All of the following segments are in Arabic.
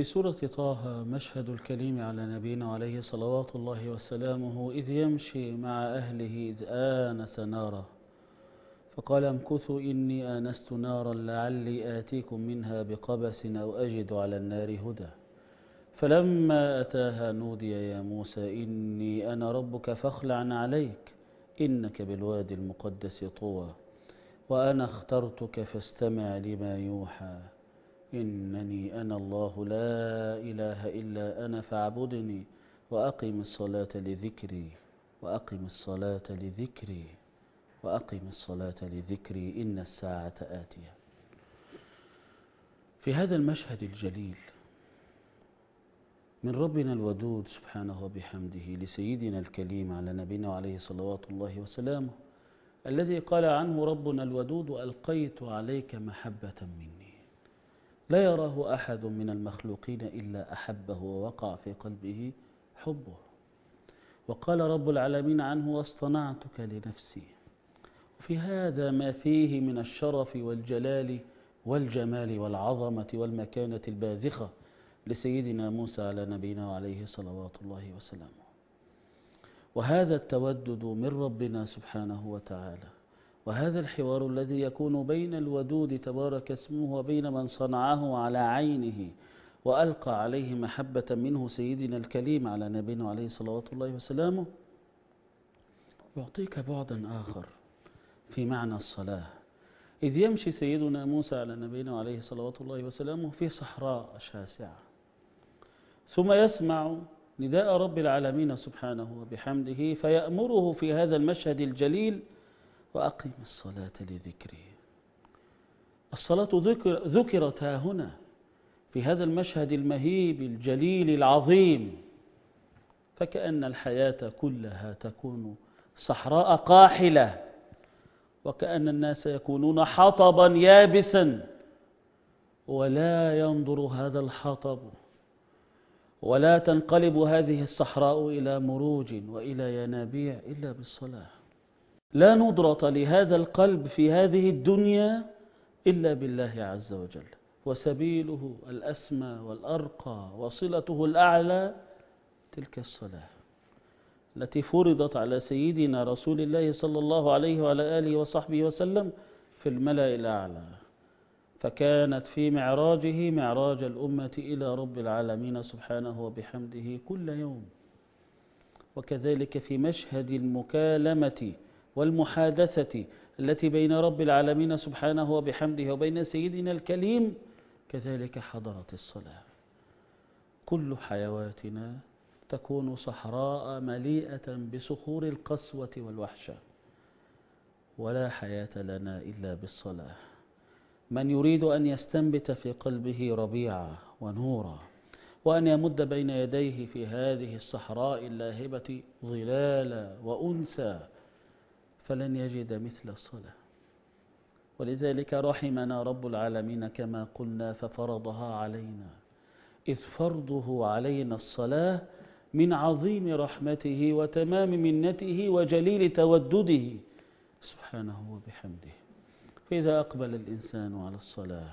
في سورة طه مشهد الكليم على نبينا عليه صلوات الله وسلامه إذ يمشي مع أهله إذ آنس نارا فقال امكثوا إني آنست نارا لعلي آتيكم منها بقبس أو أجد على النار هدى فلما أتاها نودي يا موسى إني أنا ربك فاخلع عليك إنك بالوادي المقدس طوى وأنا اخترتك فاستمع لما يوحى إنني أنا الله لا إله إلا أنا فاعبدني وأقم الصلاة لذكري وأقم الصلاة لذكري وأقم الصلاة لذكري إن الساعة آتية. في هذا المشهد الجليل من ربنا الودود سبحانه وبحمده لسيدنا الكليم على نبينا عليه صلوات الله وسلامه الذي قال عنه ربنا الودود ألقيت عليك محبة مني لا يراه أحد من المخلوقين إلا أحبه ووقع في قلبه حبه. وقال رب العالمين عنه واصطنعتك لنفسي. وفي هذا ما فيه من الشرف والجلال والجمال والعظمة والمكانة الباذخة لسيدنا موسى على نبينا عليه صلوات الله وسلامه. وهذا التودد من ربنا سبحانه وتعالى وهذا الحوار الذي يكون بين الودود تبارك اسمه وبين من صنعه على عينه وألقى عليه محبة منه سيدنا الكليم على نبينا عليه صلوات الله وسلامه يعطيك بعدا آخر في معنى الصلاة. إذ يمشي سيدنا موسى على نبينا عليه صلوات الله وسلامه في صحراء شاسعة ثم يسمع نداء رب العالمين سبحانه وبحمده فيأمره في هذا المشهد الجليل وأقم الصلاة لذكري. الصلاة ذكرت ها هنا في هذا المشهد المهيب الجليل العظيم فكأن الحياة كلها تكون صحراء قاحلة وكأن الناس يكونون حطبا يابسا ولا ينظر هذا الحطب ولا تنقلب هذه الصحراء إلى مروج وإلى ينابيع إلا بالصلاة. لا نضرة لهذا القلب في هذه الدنيا إلا بالله عز وجل وسبيله الأسمى والأرقى وصلته الأعلى تلك الصلاة التي فرضت على سيدنا رسول الله صلى الله عليه وعلى آله وصحبه وسلم في الملأ الأعلى فكانت في معراجه معراج الأمة إلى رب العالمين سبحانه وبحمده كل يوم. وكذلك في مشهد المكالمة والمحادثة التي بين رب العالمين سبحانه وبحمده وبين سيدنا الكليم كذلك حضرت الصلاة. كل حيواتنا تكون صحراء مليئة بصخور القسوة والوحشة ولا حياة لنا إلا بالصلاة. من يريد أن يستنبت في قلبه ربيعة ونورا وأن يمد بين يديه في هذه الصحراء اللاهبة ظلالا وأنسا فلن يجد مثل الصلاة. ولذلك رحمنا رب العالمين كما قلنا ففرضها علينا إذ فرضه علينا الصلاة من عظيم رحمته وتمام منته وجليل تودده سبحانه وبحمده. فإذا أقبل الإنسان على الصلاة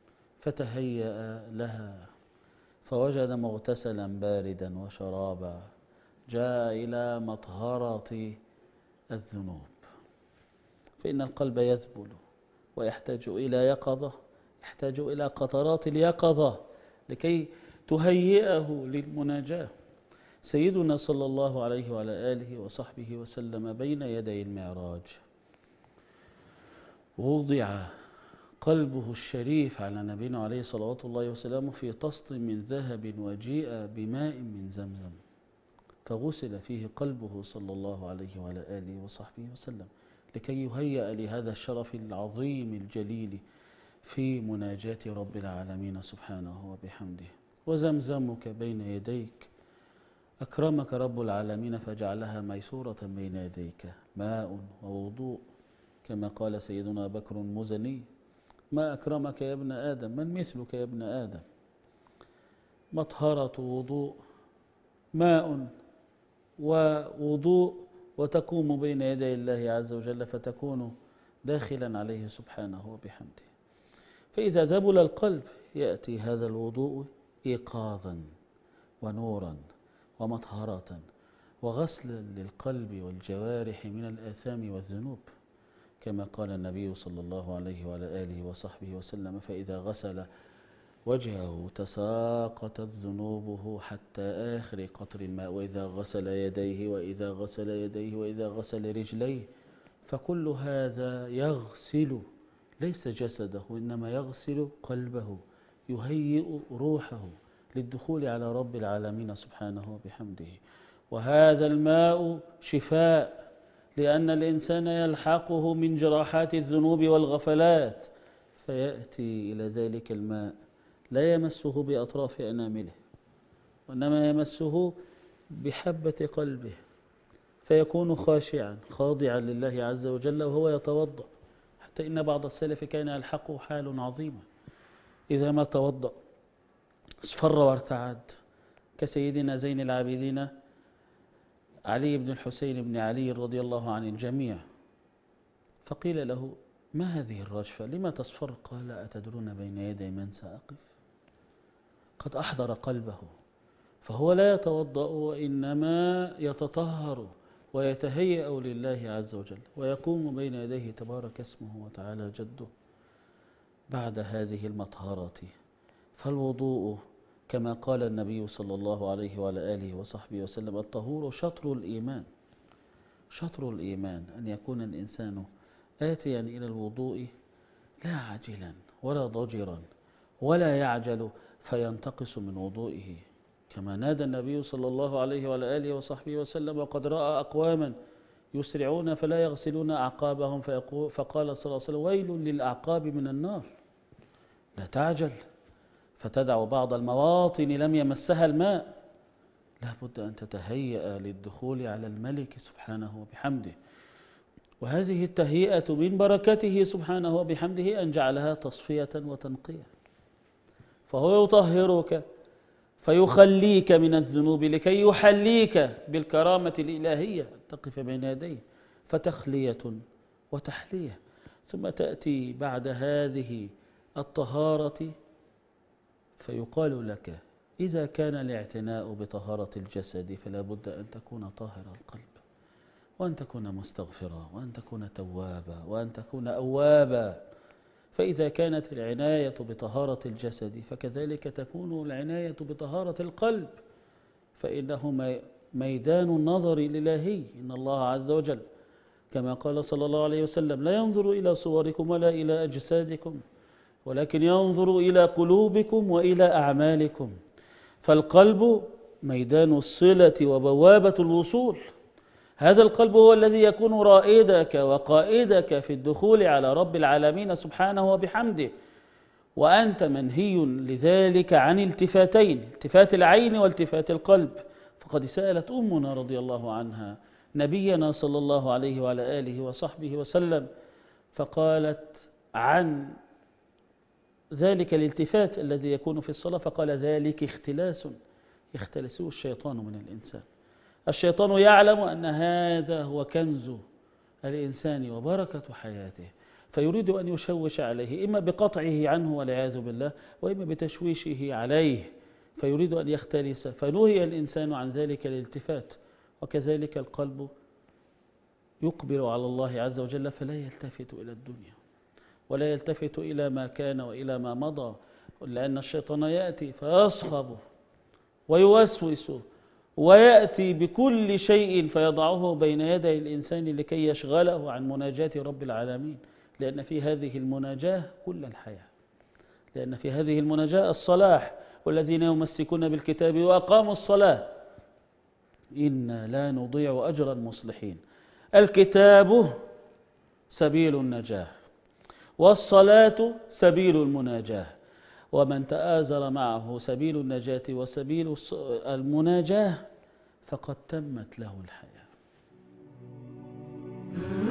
فتهيأ لها فوجد مغتسلا باردا وشرابا جاء إلى مطهرة الذنوب فإن القلب يذبل ويحتاج إلى يقظة يحتاج إلى قطرات اليقظة لكي تهيئه للمناجاة. سيدنا صلى الله عليه وعلى آله وصحبه وسلم بين يدي المعراج وضع قلبه الشريف على نبينا عليه صلوات الله وسلامه في طست من ذهب وجيء بماء من زمزم فغسل فيه قلبه صلى الله عليه وعلى آله وصحبه وسلم لكي يهيأ لهذا الشرف العظيم الجليل في مناجاة رب العالمين سبحانه وبحمده. وزمزمك بين يديك أكرمك رب العالمين فجعلها ميسورة بين يديك ماء ووضوء كما قال سيدنا بكر المزني ما أكرمك يا ابن آدم من مثلك يا ابن آدم. مطهرة وضوء ماء ووضوء وتقوم بين يدي الله عز وجل فتكون داخلا عليه سبحانه وبحمده. فإذا ذبل القلب يأتي هذا الوضوء إيقاظا ونورا ومطهرة وغسلا للقلب والجوارح من الآثام والذنوب، كما قال النبي صلى الله عليه وعلى آله وصحبه وسلم: فإذا غسل وجهه تساقطت ذنوبه حتى آخر قطر الماء، وإذا غسل يديه وإذا غسل يديه وإذا غسل رجليه، فكل هذا يغسل ليس جسده إنما يغسل قلبه، يهيئ روحه للدخول على رب العالمين سبحانه وبحمده. وهذا الماء شفاء، لأن الإنسان يلحقه من جراحات الذنوب والغفلات، فيأتي إلى ذلك الماء لا يمسه بأطراف أنامله، وإنما يمسه بحبة قلبه، فيكون خاشعا خاضعا لله عز وجل وهو يتوضأ. حتى إن بعض السلف كان يلحقه حال عظيمة، إذا ما توضأ اصفر وارتعد، كسيدنا زين العابدين علي بن الحسين بن علي رضي الله عن الجميع، فقيل له: ما هذه الرجفة؟ لما تصفر؟ قال: أتدرون بين يدي من سأقف؟ قد أحضر قلبه، فهو لا يتوضأ وإنما يتطهر ويتهيأ لله عز وجل، ويقوم بين يديه تبارك اسمه وتعالى جده بعد هذه المطهرة. فالوضوء كما قال النبي صلى الله عليه وعلى آله وصحبه وسلم: الطهور شطر الإيمان. شطر الإيمان أن يكون الإنسان آتيا إلى الوضوء لا عاجلا ولا ضجرا ولا يعجل فينتقص من وضوئه، كما نادى النبي صلى الله عليه وعلى آله وصحبه وسلم: وقد رأى أقواما يسرعون فلا يغسلون أعقابهم، فقال صلى الله عليه وسلم: ويل للأعقاب من النار. لا تعجل فتدع بعض المواطن لم يمسها الماء، لا بد أن تتهيأ للدخول على الملك سبحانه وبحمده. وهذه التهيئة من بركته سبحانه وبحمده أن جعلها تصفية وتنقية، فهو يطهرك فيخليك من الذنوب لكي يحليك بالكرامة الإلهية أن تقف بين يديه، فتخلية وتحلية. ثم تأتي بعد هذه الطهارة فيقال لك: إذا كان الاعتناء بطهارة الجسد فلا بد أن تكون طاهر القلب، وأن تكون مستغفرا، وأن تكون توابا، وأن تكون أوابا. فإذا كانت العناية بطهارة الجسد فكذلك تكون العناية بطهارة القلب، فإنه ميدان النظر الإلهي. إن الله عز وجل كما قال صلى الله عليه وسلم: لا ينظر إلى صوركم ولا إلى أجسادكم ولكن ينظر إلى قلوبكم وإلى أعمالكم. فالقلب ميدان الصلة وبوابة الوصول. هذا القلب هو الذي يكون رائدك وقائدك في الدخول على رب العالمين سبحانه وبحمده، وأنت منهي لذلك عن التفاتين: التفات العين والتفات القلب. فقد سألت أمنا رضي الله عنها نبينا صلى الله عليه وعلى آله وصحبه وسلم، فقالت عن ذلك الالتفات الذي يكون في الصلاة، فقال: ذلك اختلاس يختلسه الشيطان من الإنسان. الشيطان يعلم أن هذا هو كنز الإنسان وبركة حياته، فيريد أن يشوش عليه، إما بقطعه عنه والعياذ بالله، وإما بتشويشه عليه، فيريد أن يختلس، فنهي الإنسان عن ذلك الالتفات. وكذلك القلب يقبل على الله عز وجل فلا يلتفت إلى الدنيا ولا يلتفت إلى ما كان وإلى ما مضى، لأن الشيطان يأتي فيصخب ويوسوس ويأتي بكل شيء فيضعه بين يدي الإنسان لكي يشغله عن مناجاة رب العالمين، لأن في هذه المناجاة كل الحياة، لأن في هذه المناجاة الصلاح. والذين يمسكون بالكتاب وأقاموا الصلاة إنا لا نضيع أجر المصلحين. الكتاب سبيل النجاة، والصلاة سبيل المناجاة، ومن تآزر معه سبيل النجاة وسبيل المناجاة فقد تمت له الحياة.